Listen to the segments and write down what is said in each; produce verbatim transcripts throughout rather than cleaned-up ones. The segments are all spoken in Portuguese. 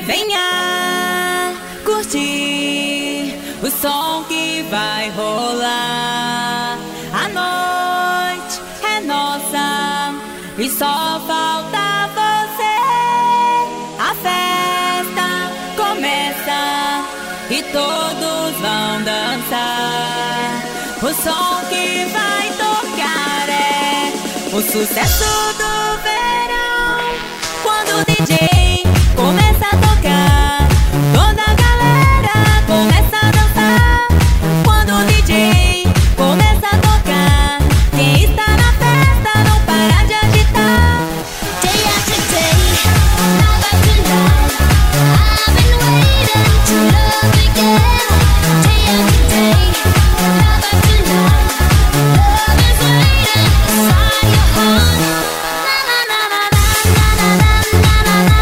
Venha curtir o som que vai rolar. A noite é nossa e só falta você. A festa começa e todos vão dançar. O som que vai tocar é o sucesso do verão. Quando o D J começa a tocar, toda a galera começa a dançar. Quando o D J começa a tocar, quem está na festa não para de agitar. Day after day, night after night, I've been waiting to love again. Day after day, night after night, love is waiting inside your heart. Na na na na na na na na na.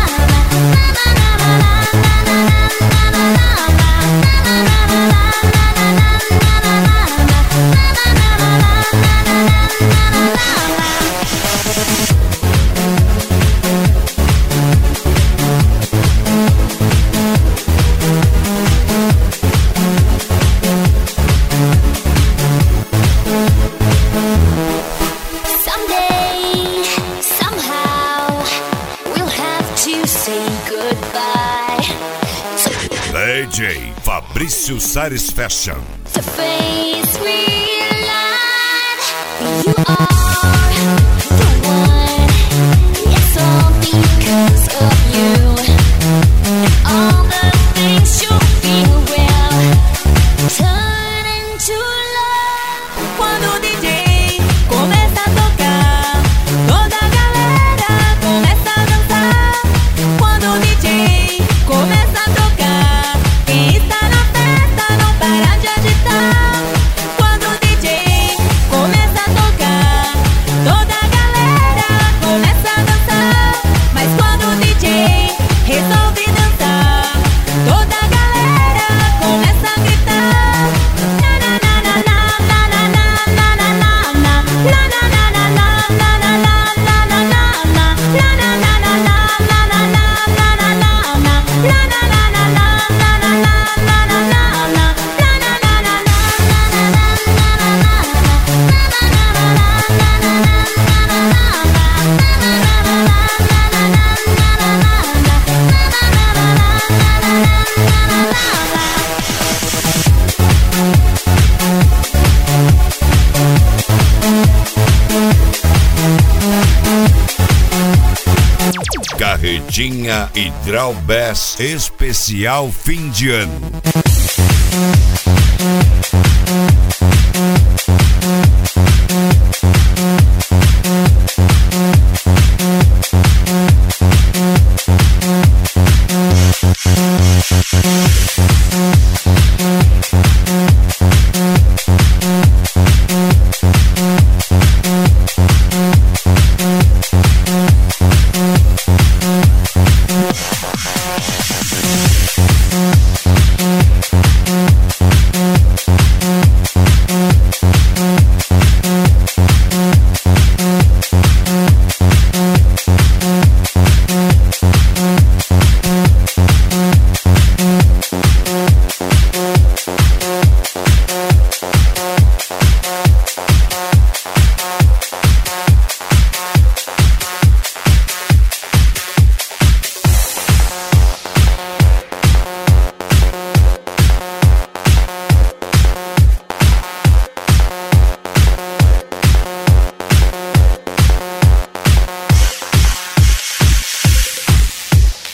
Someday, somehow, we'll have to say goodbye D J Fabrício Sares Fashion. to face real life. You are the one. It's all because of you. And all the things you feel will turn into love. Quando o D J começa a tocar, toda a galera começa a dançar. Quando o D J começa a tocar, quem está na festa não para de agitar. Quando o D J começa a tocar, toda a galera começa a dançar. Mas quando o D J resolve dançar, toda a galera começa a gritar. Na na na na na na na na na na na na na na Carretinha Hidral Bass especial fim de ano.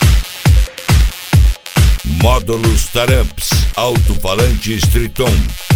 Módulos Taramps, alto-falantes Triton.